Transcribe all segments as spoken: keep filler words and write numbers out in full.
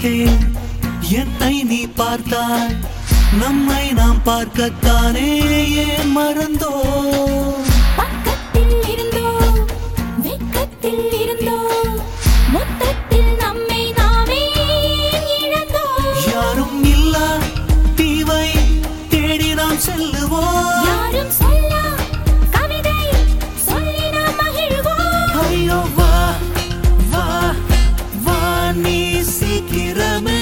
பார்த்தேன், என்னை நீ பார்த்தாய். நம்மை நாம் பார்க்கத்தானே ஏன் மறந்தோ? பக்கத்தில் இருந்தோ வெக்கத்தில் இருந்தோ மொத்தத்தில் நம்மை நாமே இழந்தோ. யாரும் இல்லா தீவை தேடி நாம் செல்லுவோம். யாரும் சொல்லா கவிதை சொல்லி நாம் மகிழ்வோம். ஐயோ வா வா வா நீ சீக்கிரமே.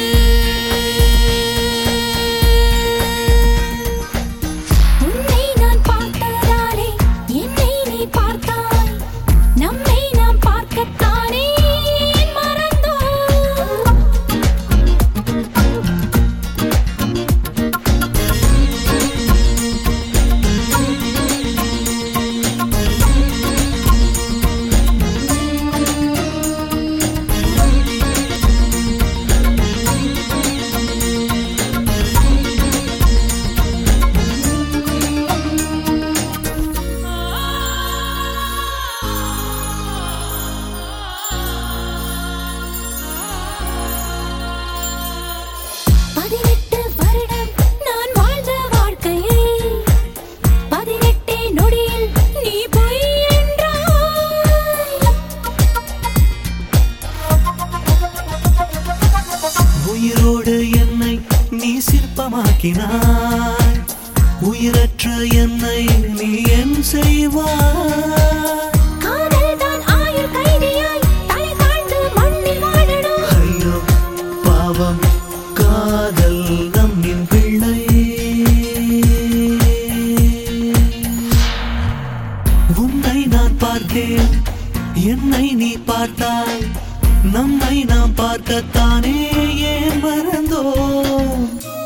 உன்னை நான் பார்த்ததாலே என்னை நீ பார்த்தாய். நம்மை நாம் பார்க்கத்தானே மறந்தோம். பதினெட்டு வருடம் நான் வாழ்ந்த வாழ்க்கையை பதினெட்டே நொடியில் நீ பொய் என்றாய். உயிரோடு என்னை நீ சிற்பமாக்கினாய். உயிரற்ற என்னை நீ என் செய்வாய். காதல்தான் ஆயுள் கைதியாய் தலை தாழ்ந்து மண்ணில் வாழணும். ஐயோ பாவம் காதல் நம்மின் பிள்ளை. உன்னை நான் பார்த்தேன், என்னை நீ பார்த்தாய். நம்மை நாம் பார்க்கத்தானே ஏன் மறந்தோம்?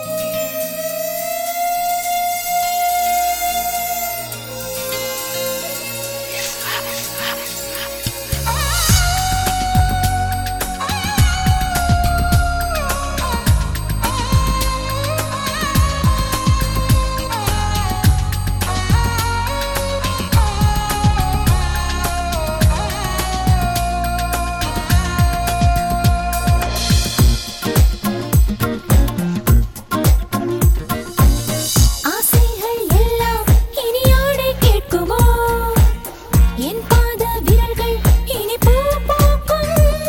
ஆசைகள் எல்லாம் இனியோடு கேட்குமோ? என் பாத விரல்கள் இனி பூ பூக்கும்.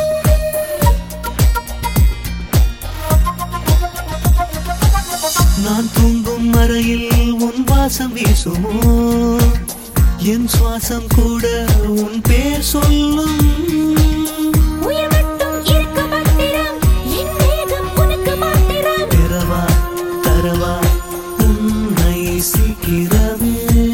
நான் தூங்கும் அறையில் உன் வாசம் வீசுமோ? என் சுவாசம் கூட உன் பேர் சொல்லும். உயிர் மட்டும் இருக்க மாத்திரம் என் மேகம் உனக்கு மாத்திரம். பிறவா தரவா உன்னை சீக்கிரமே.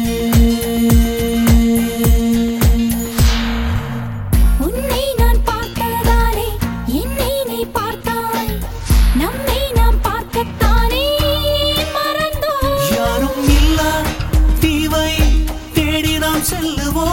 உன்னை நான் பார்த்ததாலே என்னை நீ பார்த்தாய். நம்மை நாம் பார்க்கத்தானே மறந்தோம். யாரும் இல்லா தீவை தேடி நாம் செல்லுவோம்.